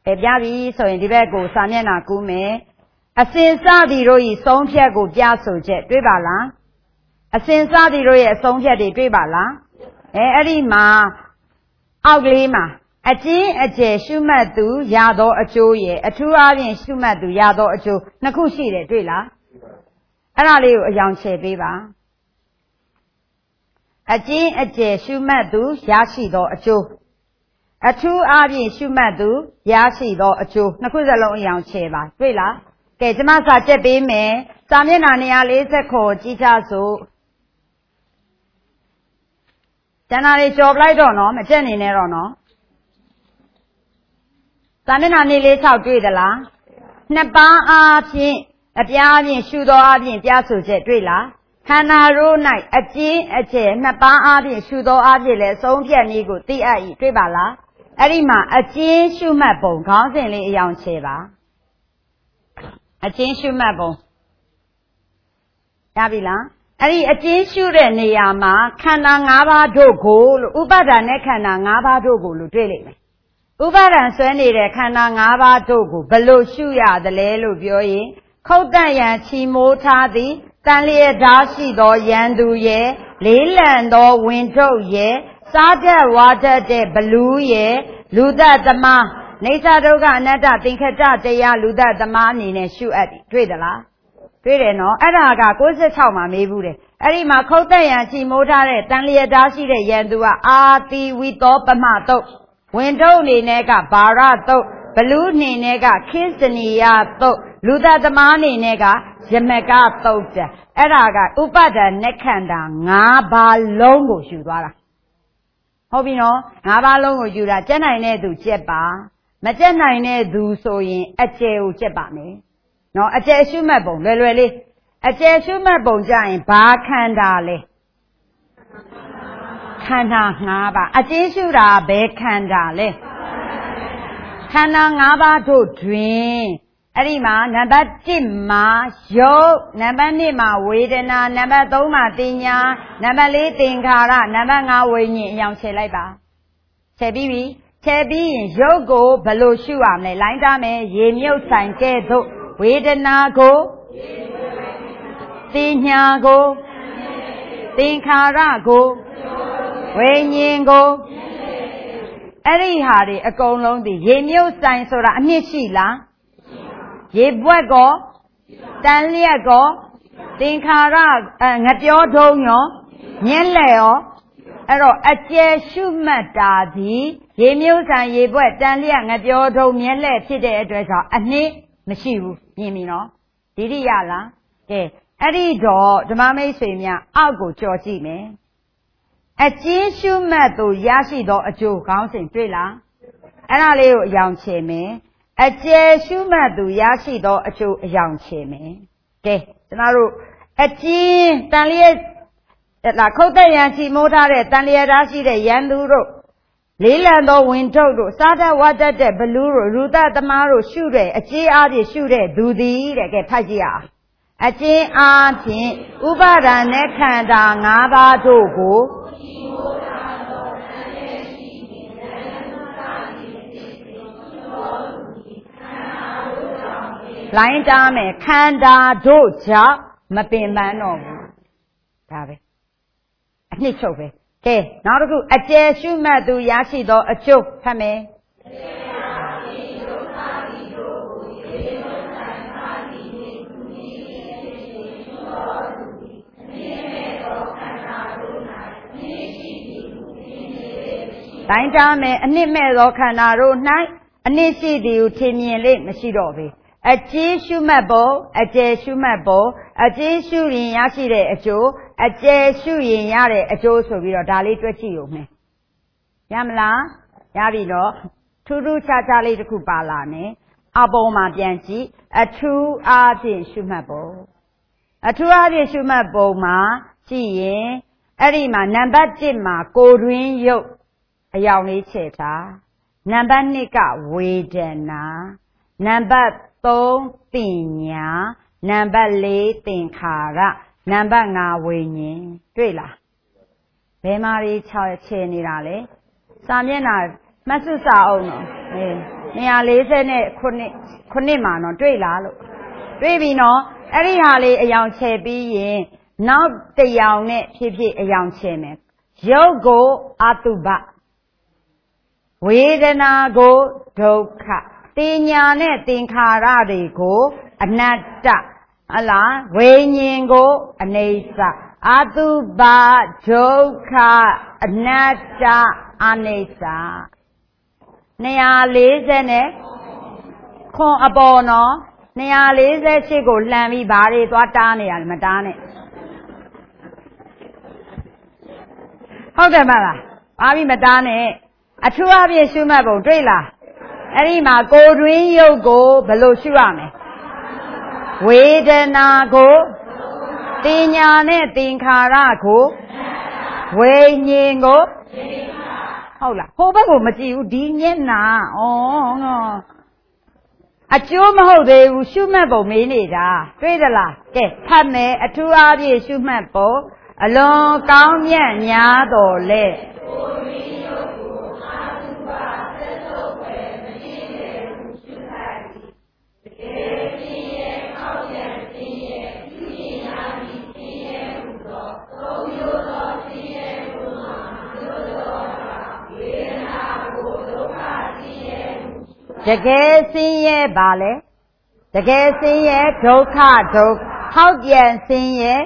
ပြပြီဆိုရင်ဒီဘက်ကိုစာမျက်နှာကူးမယ်အစင်စသည်တို့ဤဆုံးဖြတ်ကိုပြဆိုချက်တွေ့ပါလားအစင်စသည်တို့ရဲ့အဆုံးဖြတ်တွေတွေ့ပါလားအဲ့ဒီမှာအောက်ကလေးမှာအကျဉ်းအကျယ်ရှုမှတ်သူရသောအကျိုးရဲ့အထူးအားဖြင့်ရှုမှတ်သူရသောအကျိုးနှစ်ခုရှိတယ်တွေ့လားအဲ့ဒါလေးကိုအယောင်ချယ်ပေးပါအကျဉ်းအကျယ်ရှုမှတ်သူရရှိသောအကျိုးအထူးအားဖြင့်ရှုမှတ်သူရရှိသောအကျိုးနှစ်ခုစလုံးအယောင်ချယ်ပါတွေ့လားကဲကျွန်မစာချက်ပေးမယ်စာမျက်နှာ240ခုကြည့်ကြစို့ကျန်တာတွေကြော်ပလိုက်တော့နော်မကြက်နေနဲ့တော့နော်စာမျက်နှာ246တွေ့သလားနှစ်ပါးအားဖြင့်အပြားဖြင့်ရှုသောအားဖြင့်ပြဆိုချက်တွေ့လားခန္ဓာတို့၌အကျဉ်းအကျယ်နှစ်ပါးအားဖြင့်ရှုသောအားဖြင့်လည်းအဆုံးဖြတ်နည်းကိုသိအပ်၏တွေ့ပါလားအဲ့ဒီမှာအကျဉ်းရှုမှတ်ပုံခေါင်းစဉ်လေးအယောင်ချယ်ပါအကျဉ်းရှုမှတ်ပုံရပြီလားအဲ့ဒီအကျဉ်းရှုတဲ့နေရာမှာခန္ဓာ၅ပါးတို့ကိုလို့ဥပါဒာနဲ့ခန္ဓာ၅ပါးတို့ကိုလို့တွေ့လိမ့်မယ်ဥပါဒံဆွဲနေတဲ့ခန္ဓာ၅ပါးတို့ကိုဘလို့ရှုရသလဲလို့ပြောရင်ခုတ်တန့်ရန်ချီမိုးထားသည်တန်လျက်ဓာရှိသောယန္တုရဲ့လေးလံသောဝင်ထုတ်ရဲ့စားတတ်ဝါတတ်တဲ့ဘလူးရဲ့လူသက်သမားနေသာဒုက္ခအနတ္တသင်္ခတတရားလူသက်သမားအနေနဲ့ရှုအပ်တယ်တွေ့သလားတွေ့တယ်နော်အဲ့ဒါက66မှာမေးဘူးတယ်အဲ့ဒီမှာခုတ်တန့်ရန်ချီမိုးထားတဲ့တန်လျက်ဓာရှိတဲ့ယန္တုကအာတိဝိသောပမတုတ်ဝင်ထုတ်အနေနဲ့ကဘာရတုတ်ဘလူးအနေနဲ့ကခိစနီယတုတ်လူသက်သမားအနေနဲ့ကယမကတုတ်တယ်အဲ့ဒါကဥပါဒနဲ့ခန္ဓာ၅ပါးလုံးကိုယူသွားတာဟုတ်ပြီနော်၅ပါးလုံးကိုယူတာကျက်နိုင်တဲ့သူကျက်ပါမကျက်နိုင်တဲ့သူဆိုရင်အကျယ်ကိုကျက်ပါမယ်နော်အကျယ်ရှုမှတ်ပုံလွယ်လွယ်လေးအကျယ်ရှုမှတ်ပုံကြရင်ဘာခန္ဓာလဲခန္ဓာ၅ပါးအကျဉ်းရှုတာဘယ်ခန္ဓာလဲခန္ဓာ၅ပါးတို့တွင်အဲ့ဒီမှာနံပါတ်1မှာယုတ်နံပါတ်2မှာဝေဒနာနံပါတ်3မှာတင်ညာနံပါတ်4သင်္ခါရနံပါတ်5ဝိညာဉ်အယောင်ချယ်လိုက်ပါချယ်ပြီးပြီချယ်ပြီးရင်ယုတ်ကိုဘယ်လိုရှုရမလဲလိုင်းသားမယ်ရေမြုပ်ဆိုင်ကဲ့သို့ဝေဒနာကိုတင်ညာကိုသင်္ခါရကိုဝိညာဉ်ကိုအဲ့ဒီဟာတွေအကုန်လုံးဒီရေမြုပ်ဆိုင်ဆိုတာအနှစ်ရှိလားရေပွက်ကောတန်လျက်ကောသင်္ခါရငပြောထုံးရောမျက်လက်ရောအဲ့တော့အကျယ်ရှုမှတ်တာဒီရေမြုပ်ဆိုင်ရေပွက်တန်လျက်ငပြောထုံးမျက်လက်ဖြစ်တဲ့အတွက်ကြောင့်အနှစ်မရှိဘူးမြင်ပြီနော်ဒီတိရလားကဲအဲ့ဒီတော့ဓမ္မမိတ်ဆွေများအောက်ကိုကြော်ကြည့်မယ်အကျဉ်းရှုမှတ်သူရရှိသောအကျိုးခေါင်းစဉ်တွေ့လားအဲ့ဒါလေးကိုအယောင်ချယ်မယ်အကျယ်ရှုမှတ်သူရရှိသောအကျိုးအယောင်ချယ်မယ်ကဲကျွန်တော်တို့အကျဉ်းတန်လျက်ခုတ်တန့်ရန်ချီမိုးထားတဲ့တန်လျက်ဓာရှိတဲ့ယန္တုတို့လေးလံသောဝင်ထုတ်တို့စားတတ်ဝါတတ်တဲ့ဘလူးတို့ရူသသမားတို့ရှုတဲ့အကျဉ်းအားဖြင့်ရှုတဲ့သူသည်တဲ့ကဲဖတ်ကြည့်ရအောင်အကျဉ်းအားဖြင့်ဥပါဒာနဲ့ခန္ဓာ၅ပါးတို့ကိုလိုင်းတားမယ်ခန္ဓာတို့ကြောင့်မပင်ပန်းတော့ဘူးဒါပဲအနှစ်ချုပ်ပဲကဲနောက်တစ်ခုအကျယ်ရှုမှတ်သူရရှိသောအကျိုးဖတ်မယ်လိုင်းတားမယ်အနှစ်မဲ့သောခန္ဓာတို့၌အနှစ်ရှိသည်ကိုထင်မြင်လေမရှိတော့ဘူးအကျဉ်းရှုမှတ်ပုံအကျယ်ရှုမှတ်ပုံအကျဉ်းရှုရင်ရရှိတဲ့အကျိုးအကျယ်ရှုရင်ရတဲ့အကျိုးဆိုပြီးတော့ဒါလေးတွက်ကြည့်ဦးမယ်ရမလားရပြီတော့ထူးထူးခြားခြားလေးတစ်ခုပါလာမယ်အပေါ်မှာပြန်ကြည့်အထူးအားဖြင့်ရှုမှတ်ပုံအထူးအားဖြင့်ရှုမှတ်ပုံမှာကြည့်ရင်အဲ့ဒီမှာနံပါတ်1မှာကိုယ်တွင်ရုပ်အယောင်လေးချဲ့ထားနံပါတ်2ကဝေဒနာနံပါတ်3တင်ညာနံပါတ်4သင်္ခါရနံပါတ်5ဝိညာဉ်တွေ့လားဘယ်မှာတွေချဲ့နေတာလဲစာမျက်နှာမှတ်စုစာအုပ်နော် 249မှာနော်တွေ့လားလို့တွေ့ပြီနော်အဲ့ဒီဟာလေးအယောင်ချဲပြီးရင်နောက်တစ်ယောင်နဲ့ဖြည်းဖြည်းအယောင်ချဲမယ်ရုပ်ကိုအတုပဝေဒနာကိုဒုက္ခတင်ညာနဲ့သင်္ခါရတွေကိုအနတ္တဟလားဝိညာဉ်ကိုအနိစ္စအတုပဒုက္ခအနတ္တအနိစ္စ240နဲ့ခွန်အပေါ်နော်248ကိုလှမ်းပြီးဘာတွေသွားတားနေရလဲမတားနဲ့ဟုတ်တယ်မလားဘာပြီးမတားနဲ့အထူးအဖြင့်ရှုမှတ်ပုံတွေ့လားအဲ့ဒီမှာကိုယ်တွင်းရုပ်ကိုဘယ်လိုရှုရမလဲဝေဒနာကိုတင်ညာနဲ့သင်္ခါရကိုဝိညာဉ်ကိုဟုတ်လားဟိုဘက်ကိုမကြည့်ဘူးဒီမျက်နာအကျိုးမဟုတ်သေးဘူးရှုမှတ်ပုံမေးနေတာတွေ့သလားကဲဖတ်မယ်အထူးအားဖြင့်ရှုမှတ်ပုံအလွန်ကောင်းမြတ်များတော်လဲတကယ်ဆင်းရဲပါလေတကယ်ဆင်းရဲဒုက္ခဟောက်ပြန်ဆင်းရဲ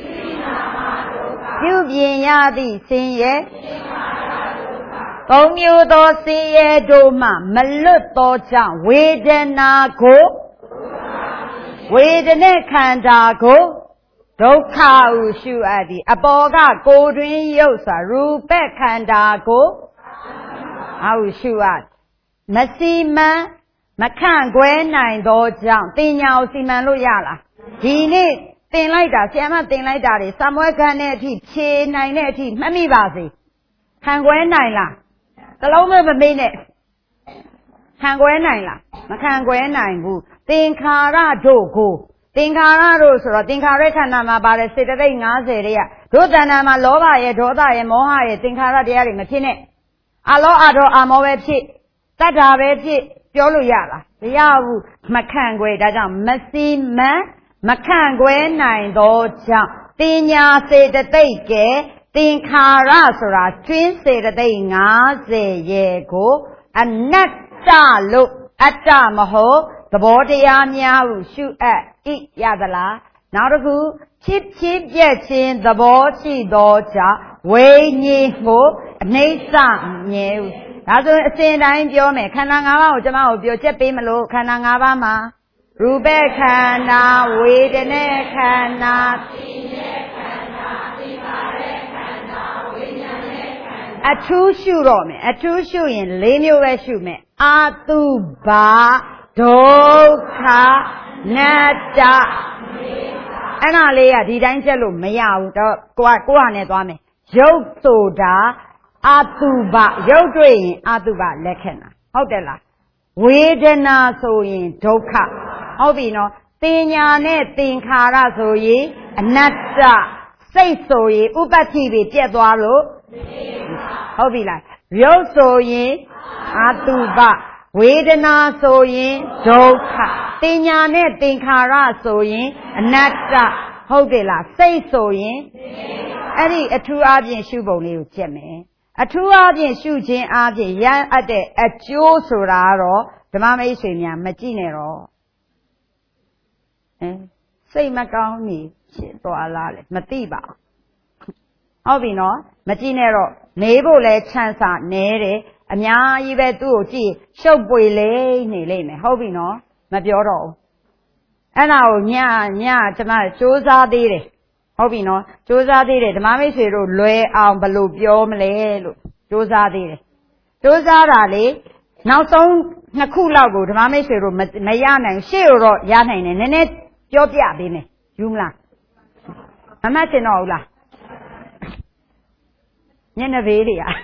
ပြုပြင်ရသည့်ဆင်းရဲသုံးမျိုးသောဆင်းရဲတို့မှမလွတ်သောကြောင့်ဝေဒနာကိုဝေဒနာခန္ဓာကိုဒုက္ခဟုရှုအပ်သည်အပေါ်ကကိုယ်တွင်ရုပ်စွာရူပခန္ဓာကိုဟုရှုအပ်မစီမံမခန့်ခွဲနိုင်သောကြောင့်တင်ညာကိုစီမံလို့ရလားဒီနေ့သင်လိုက်တာဆရာမသင်လိုက်တာတွေစာမွဲခန်းတဲ့အထိဖြေနိုင်တဲ့အထိမှတ်မိပါစေခံခွဲနိုင်လားတလုံးမမေ့နဲ့ခံခွဲနိုင်လားမခံခွဲနိုင်ဘူးသင်္ခါရတို့ကိုသင်္ခါရတို့ဆိုတော့သင်္ခါရခန္ဓာမှာပါတယ်စေတသိက်50တွေကတို့တဏ္ဍာမှာလောဘရဲ့ဒေါသရဲ့မောဟရဲ့သင်္ခါရတရားတွေမဖြစ်နဲ့အလောအဒေါအမောပဲဖြစ်တတ်တာပဲဖြစ်ပြောလို့ရလားမရဘူးမခံခွဲဒါကြောင့်မစီမံမခံခွဲနိုင်သောကြောင့်တင်ညာစေတသိက်ကဲသင်္ခါရဆိုတာကျွင်းစေတသိက်50ရဲ့ကိုအနတ္တလို့အတ္တမဟုတ်သဘောတရားများဟုရှုအပ်ဤရသလားနောက်တစ်ခုဖြစ်ပြက်ခြင်းသဘောရှိသောကြောင့်ဝိညာဉ်ကိုအနိစ္စမြဲဟုဒါဆိုရင်အစဉ်တိုင်းပြောမယ်ခန္ဓာ၅ပါးကိုကျွန်မကိုပြောချက်ပေးမလို့ခန္ဓာ၅ပါးမှာရူပခန္ဓာဝေဒနာခန္ဓာသိဉ္ဇခန္ဓာသင်္ခါရခန္ဓာဝိညာဉ်ခန္ဓာအထူးရှုတော့မယ်အထူးရှုရင်၄မျိုးပဲရှုမယ်အာတုဘဒုက္ခနတ္တအဲ့ဒါလေးကဒီတိုင်းချက်လို့မရဘူးတော့ကိုဟာနဲ့သွားမယ်ရုပ်ဆိုတာအတုပရုပ်တွေ့ရင်အတုပလက္ခဏာဟုတ်တယ်လားဝေဒနာဆိုရင်ဒုက္ခဟုတ်ပြီနော်တင်ညာနဲ့သင်္ခါရဆိုရင်အနတ္တစိတ်ဆိုရင်ဥပ္ပတ္တိတွေပြတ်သွားလို့ဟုတ်ပြီလားရုပ်ဆိုရင်အတုပဝေဒနာဆိုရင်ဒုက္ခတင်ညာနဲ့သင်္ခါရဆိုရင်အနတ္တဟုတ်တယ်လားစိတ်ဆိုရင်အဲ့ဒီအထူးအပြင်ရှုပုံလေးကိုကြည့်မယ်အထူးအပြင်ရှုခြင်းအပြင်ရအပ်တဲ့အကျိုးဆိုတာတော့ဓမ္မမိတ်ဆွေများမကြည့်နဲ့တော့စိတ်မကောင်းနေဖြစ်သွားလားလေမသိပါဘူးဟုတ်ပြီနော်မကြည့်နဲ့တော့မေးဖို့လဲချမ်းသာနဲတယ်အများကြီးပဲသူ့ကိုကြည့်ရှုပ်ပွေလေးနေလိမ့်မယ်ဟုတ်ပြီနော်မပြောတော့ဘူးအဲ့ဒါကိုညကျွန်မစူးစမ်းသေးတယ်ဟုတ်ပြီနော်စူးစမ်းသေးတယ်ဓမ္မမိတ်ဆွေတို့လွယ်အောင်ဘယ်လိုပြောမလဲလို့စူးစမ်းသေးတယ်စူးစမ်းတာလေနောက်ဆုံး2ခုလောက်ကိုဓမ္မမိတ်ဆွေတို့မရနိုင်ရှေ့တော့ရနိုင်တယ်နည်းနည်းပြောပြပေးမယ်ယူမလားမမှတ်ချင်တော့ဘူးလားညနေဘေးတွေက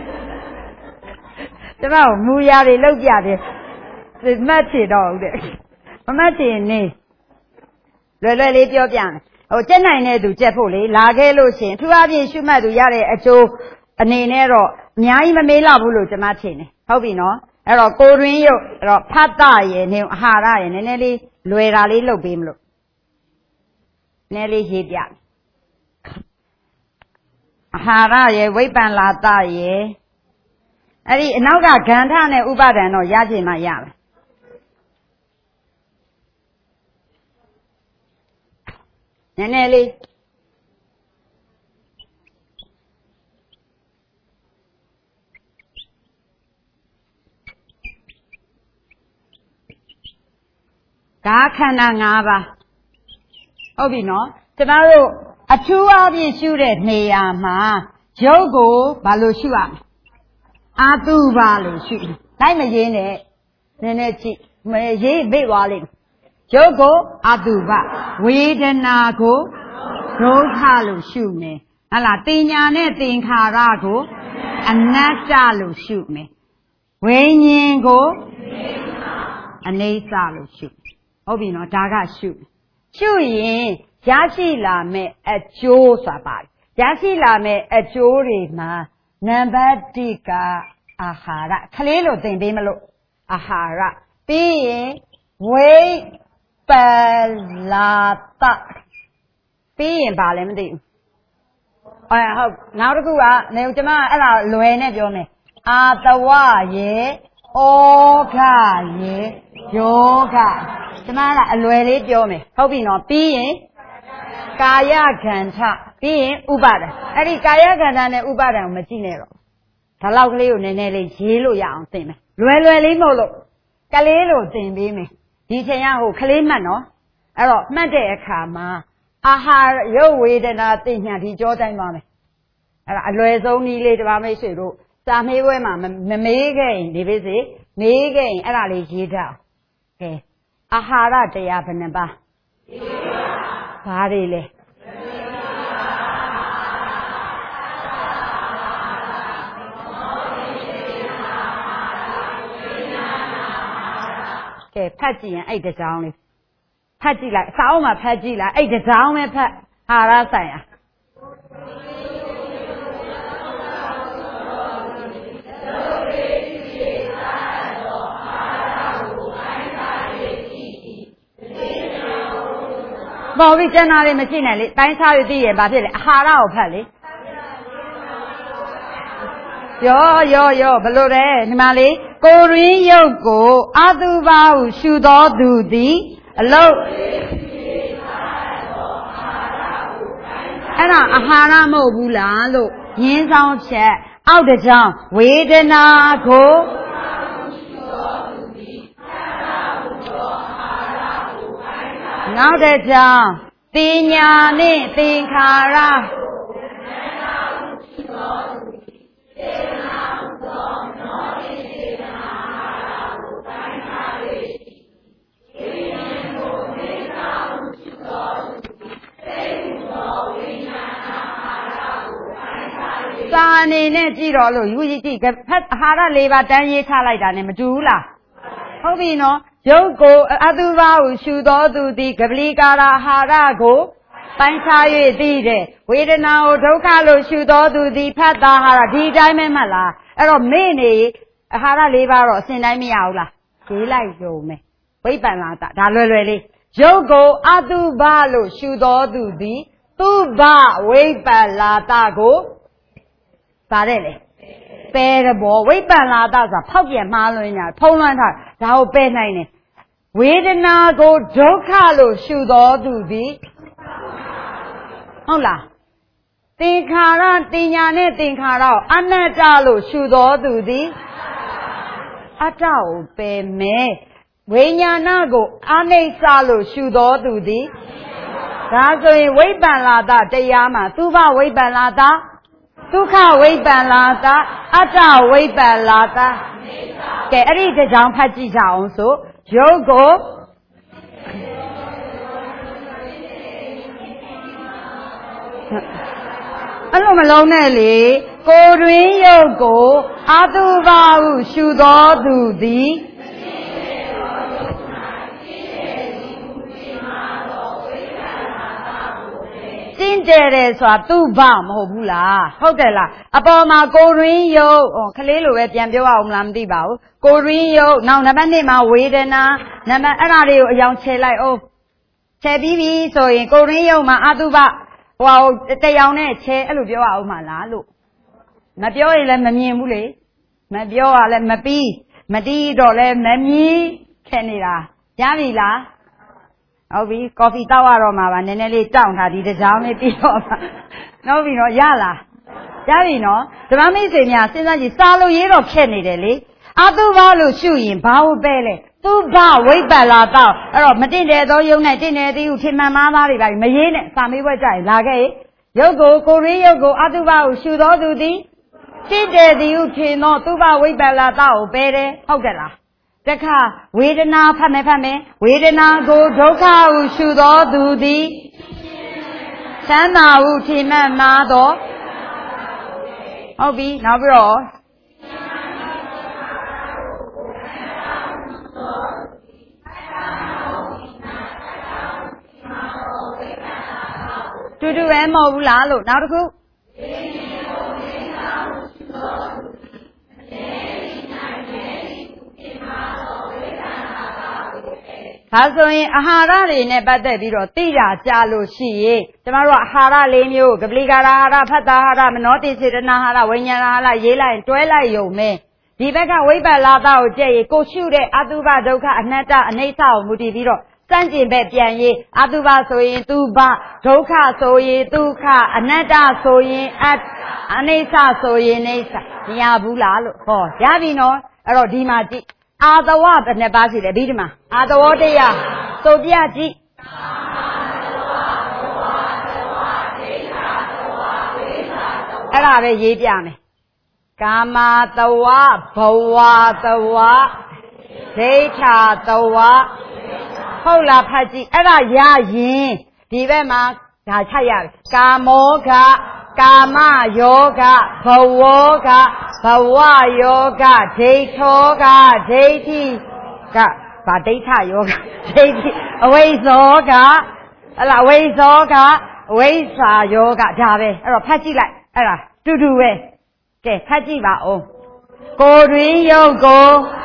ကျွန်တော်မူရာတွေလောက်ပြတယ်မှတ်ချင်တော့ဦးတဲ့မမှတ်ချင်နေလွယ်လေးပြောပြမယ်ဟိုကြက်နိုင်တဲ့သူကြက်ဖို့လေလာခဲ့လို့ရှင်ထူအပြင်ရှုမှတ်သူရတဲ့အကျိုးအနေနဲ့တော့အများကြီးမမေးလောက်ဘူးလို့ကျွန်မထင်တယ်ဟုတ်ပြီနော်ကိုတွင်ရုပ်ဖတ်တရေနေအာဟာရရေနည်းနည်းလေးလွယ်တာလေးလုပ်ပေးမလို့နည်းလေးရေးပြအာဟာရရေဝိပ္ပန္လာတရေအဲ့ဒီအနောက်ကဂန္ဓနဲ့ဥပါဒံတော့ရချင်မှရမယ်နည်းနည်းလေးဒါခန္ဓာ၅ပါးဟုတ်ပြီနော်ကျမတို့အထူးအပြည့်ရှုတဲ့နေရာမှာရုပ်ကိုဘာလို့ရှုရမလဲအာတုပါလို့ရှုလိုက်မရင်းနဲ့နည်းနည်းကြည့်ရေးမေ့သွားလိမ့်ရုပ်ကိုအာတုပဝေဒနာကိုဒုက္ခလို့ရှုမယ်ဟလားတင်ညာနဲ့သင်္ခါရကိုအနတ္တလို့ရှုမယ်ဝိညာဉ်ကိုအနိစ္စလို့ရှုဟုတ်ပြီနော်ဒါကရှုရင်ရရှိလာမဲ့အကျိုးဆိုတာပါရရှိလာမဲ့အကျိုးတွေမှာနံပါတ်1ကအာဟာရခလေးလို့သင်ပေးမလို့အာဟာရပြီးရင်ဝိပလာတပြီးရင်ဘာလဲမသိဘူးဟုတ်နောက်တစ်ခုကနေကျမအဲ့ဒါလွယ်နဲ့ပြောမယ်အာတဝရေဩဃရေယောဂကျမကအလွယ်လေးပြောမယ်ဟုတ်ပြီနော်ပြီးရင်ကာယကံထပြီးရင်ဥပါဒံအဲ့ဒီကာယကံထနဲ့ဥပါဒံကိုမကြည့်နဲ့တော့ဒါလောက်ကလေးကိုနည်းနည်းလေးရေးလို့ရအောင်သင်မယ်လွယ်လေးမဟုတ်လို့ကလေးလိုသင်ပေးမယ်ဒီချိန်ကကလေးမှတ်နော်အဲ့တော့မှတ်တဲ့အခါမှာအာဟာရရုပ်ဝေဒနာသိညာဒီကြောတိုင်းသွားမယ်အဲ့ဒါအလွယ်ဆုံးနည်းလေးတပါးမိတ်ဆွေတို့စာမေးပွဲမှာမမေးခဲ့ရင်ဒီပေးစေမေးခဲ့ရင်အဲ့ဒါလေးရေးထားကဲအာဟာရတရားဘယ်နှပါးဘာတွေလဲကဲဖတ်ကြည့်ရင်အဲ့တစ်ကြောင်းလေးဖတ်ကြည့်လိုက်အစာအုပ်မှာဖတ်ကြည့်လိုက်အဲ့တစ်ကြောင်းပဲဖတ်ဟာရဆိုင်ရာပေါ်ပြီးကျန်တာလေးမရှိနဲ့လေတိုင်းခြားရသိရင်ဘာဖြစ်လဲအာဟာရကိုဖတ်လေရောဘလို့လဲဒီမှာလေကိုရင်းရုပ်ကိုအာတုပါဟုရှုတော်သူသည်အလုံးအဲ့ဒါအာဟာရမဟုတ်ဘူးလားလို့ရင်းဆောင်ချက်အောက်တစ်ကြောင်းဝေဒနာကိုနောက်တစ်ကြောင်းတင်ညာနဲ့သင်္ခါရစာအနေနဲ့ကြည့်တော့လို့ယူကြည့်ဖတ်အာဟာရ၄ပါးတန်းရေးထားလိုက်တာနဲ့မတူဘူးလားဟုတ်ပြီနော်ရုပ်ကိုအတုပါဟုရှုတော်သူသည်ကပလီကာရအာဟာရကိုပိုင်းခြား၍သိတယ်ဝေဒနာကိုဒုက္ခလို့ရှုတော်သူသည်ဖတ်တာဟာဒီတိုင်းပဲမှတ်လားအဲ့တော့မေ့နေအာဟာရ၄ပါးတော့အစဉ်တိုင်းမရဘူးလားရေးလိုက်ရုံမယ်ဝိပ္ပန္လာတဒါလွယ်လေးရုပ်ကိုအတုပါလို့ရှုတော်သူသည်သူဘဝိပ္ပန္လာတကိုပါတယ်လေပယ်ရဘောဝိပ္ပန္လာတဆိုတာဖောက်ပြန်မှားလွင်တာဖုံးလွှမ်းထားဒါကိုပယ်နိုင်တယ်ဝေဒနာကိုဒုက္ခလို့ရှုတော်သူသည်ဟုတ်လားသင်္ခါရတင်ညာနဲ့သင်္ခါရကိုအနတ္တလို့ရှုတော်သူသည်အတ္တကိုပယ်မယ်ဝိညာဏကိုအနိစ္စလို့ရှုတော်သူသည်ဒါဆိုရင်ဝိပ္ပန္လာတတရားမှာသုဘဝိပ္ပန္လာတဒုက္ခဝိပ္ပန္လာတအတ္တဝိပ္ပန္လာတကဲအဲ့ဒီတစ်ကြောင်းဖတ်ကြည့်ကြအောင်ဆိုရုပ်ကိုအဲ့လိုမလုံးနဲ့လေကိုတွင်ရုပ်ကိုအာတုပါဟုရှုတော်သူသည်ကျင့်တယ်ဆိုတာသူ့ဘာမဟုတ်ဘူးလားဟုတ်တယ်လားအပေါ်မှာကိုရင်းယုတ်ခလေးလိုပဲပြန်ပြောအောင်မလားမသိပါဘူးကိုရင်းယုတ်နောက်နံပါတ်2မှာဝေဒနာနံပါတ်အဲ့ဒါတွေကိုအယောင်ချဲလိုက်အောင်ချဲပြီးပြီဆိုရင်ကိုရင်းယုတ်မှာအတုပဟိုတယောင်နဲ့ချဲအဲ့လိုပြောအောင်မလားလို့မပြောရင်လည်းမမြင်ဘူးလေမပြောရလည်းမပြီးမတီးတော့လည်းမမြည်ခဲ့နေတာရပြီလားဟုတ်ပြီကော်ဖီတောက်ရတော့မှာပါနည်းနည်းလေးတောင့်ထားဒီတစ်ကြောင်လေးပြီးတော့ပါဟုတ်ပြီနော်ရလားရပြီနော်ဓမ္မမိတ်ဆွေများစဉ်းစားကြည့်စာလို့ရေးတော့ခက်နေတယ်လေအတုပလို့ရှုရင်ဘာဟုတ်ပဲလဲသူဘဝိပ္ပလာတော့အဲ့တော့မတင့်တယ်သောယုံနဲ့တင့်တယ်သည်ဟုထင်မှန်မှားသားတွေပါမရေးနဲ့စာမေးပွဲကြရင်လာခဲ့ရုပ်ကိုရင်းရုပ်ကိုအတုပကိုရှုတော်သူသည်တင့်တယ်သည်ဟုထင်သောသူဘဝိပ္ပလာတော့ကိုပဲတယ်ဟုတ်ကဲ့လားတခါဝေဒနာဖတ်မယ်ဝေဒနာကိုဒုက္ခဟုရှုတော်သူသည်ချမ်းသာဟုထင်မှန်မှားသောဟုတ်ပြီနောက်ပြီးတော့တူတူပဲမဟုတ်ဘူးလားလို့နောက်တစ်ခုဒါဆိုရင်အာဟာရတွေနဲ့ပတ်သက်ပြီးတော့သိတာကြားလို့ရှိရင်ကျမတို့ကအာဟာရ၄မျိုးကပလီကာရအာဟာရဖတ်တာအာဟာရမနောတိစေတနာအာဟာရဝိညာဏအာဟာရရေးလိုက်တွဲလိုက်ရုံပဲဒီဘက်ကဝိပ္ပလာတကိုကြည့်ရင်ကိုရှုတဲ့အတုပဒုက္ခအနတ္တအနိစ္စကိုမူတည်ပြီးတော့စန့်ကျင်ဘက်ပြန်ရေးအတုပဆိုရင်သူဘဒုက္ခဆိုရင်ဒုက္ခအနတ္တဆိုရင်အနိစ္စဆိုရင်နိစ္စမရဘူးလားလို့ဟောရပြီနော်အဲ့တော့ဒီမှာကြည့်အာတဝဘယ်နှပါးရှိလဲဒီမှာအာတဝတရားဆိုပြကြည့်အဲ့ဒါပဲရေးပြမယ်ကာမတဝဘဝတဝဒိဋ္ဌတဝဟုတ်လားဖတ်ကြည့်အဲ့ဒါရရင်ဒီဘက်မှာဒါချက်ရတယ်ကာမောကကာမယောဂဘဝောကဘဝယောဂဒိဋ္ဌောကဒိဋ္ဌိကဗာဒိဋ္ဌယောဂဒိဋ္ဌိအဝိဇ္ဇောကဟလာအဝိဇ္ဇောကအဝိဇ္ဇာယောဂဒါပဲအဲ့တော့ဖတ်ကြည့်လိုက်အဲ့ဒါတူတူပဲကဲဖတ်ကြည့်ပါဦးကိုယ်တွင်ယုတ်ကို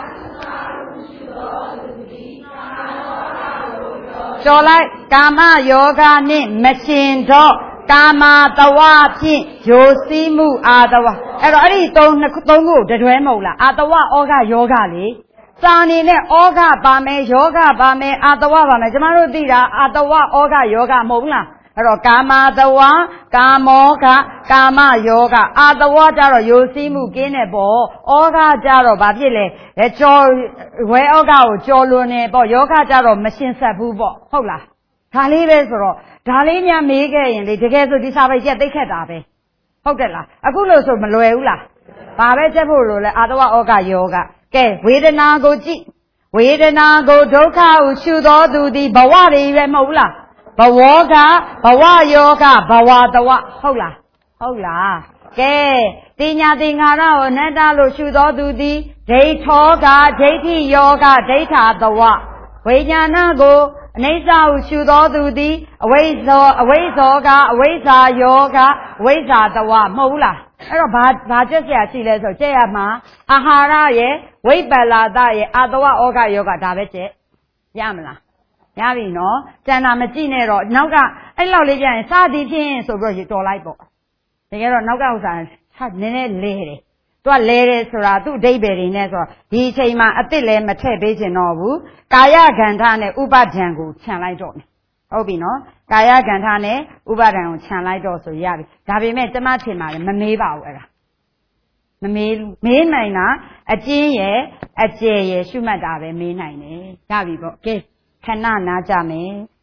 ကျော်လိုက်ကာမယောဂနှင့်မရှင်တော့ကာမတဝဖြင့်ယိုစီးမှုအာတဝအဲ့တော့အဲ့ဒီသုံးခုတတွဲမဟုတ်လားအာတဝဩဃယောဂလေစာအနေနဲ့ဩဃပါမယ်ယောဂပါမယ်အာတဝပါမယ်ကျမတို့သိတာအာတဝဩဃယောဂမဟုတ်ဘူးလားအဲ့တော့ကာမတဝကာမောဃကာမယောဂအာတဝကြတော့ယိုစီးမှုကင်းတဲ့ပေါ့ဩဃကြတော့ဘာဖြစ်လဲကြောဝဲဩဃကိုကြောလွန်နေပေါ့ယောဂကြတော့မရှင်ဆက်ဘူးပေါ့ဟုတ်လားဒါလေးပဲဆိုတော့ဒါလေးများမေးခဲ့ရင်လေတကယ်ဆိုဒီစာပိုက်ချက်သိခက်တာပဲဟုတ်တယ်လားအခုလို့ဆိုမလွယ်ဘူးလားဘာပဲချက်ဖို့လို့လဲအာတဝဩဃယောဂကဲဝေဒနာကိုကြည့်ဝေဒနာကိုဒုက္ခဟုရှုတော်သူသည်ဘဝတွေပဲမဟုတ်ဘူးလားဘဝကဘဝယောဂဘဝတဝဟုတ်လားဟုတ်လားကဲတိညာသင်္ခါရကိုအနတ္တလို့ရှုတော်သူသည်ဒိဋ္ဌောကဒိဋ္ဌိယောဂဒိဋ္ဌာတဝဝိညာဏကိုအနိစ္စဟုရှုတော်သူသည်အဝိဇ္ဇောကအဝိဇ္ဇာယောဂဝိဇ္ဇာတဝမဟုတ်ဘူးလားအဲ့တော့ဘာကြက်เสียရှိလဲဆိုကြက်ရမှာအာဟာရရဲ့ဝိပ္ပလာတရဲ့အာတဝဩဃယောဂဒါပဲကြက်ရမလားရပြီနော်ကျန်တာမကြည့်နဲ့တော့နောက်ကအဲ့လောက်လေးကြရင်စသည်ဖြင့်ဆိုပြီးတော့တော်လိုက်ပေါ့တကယ်တော့နောက်ကဥစ္စာနည်းနည်းလဲတယ်သူကလဲတယ်ဆိုတာသူ့အဓိပ္ပာယ်တွေနဲ့ဆိုတော့ဒီအချိန်မှာအစ်စ်လည်းမထည့်ပေးချင်တော့ဘူးကာယကန္ဓာနဲ့ဥပါဒံကိုခြံလိုက်တော့မယ်ဟုတ်ပြီနော်ကာယကန္ဓာနဲ့ဥပါဒံကိုခြံလိုက်တော့ဆိုရပြီဒါပေမဲ့ကျမထင်ပါတယ်မမေးပါဘူးအဲ့ဒါမမေးဘူးမေးနိုင်တာအကျဉ်းရဲ့အကျယ်ရဲ့ရှုမှတ်တာပဲမေးနိုင်တယ်ရပြီပေါ့ကဲခဏနားကြမယ်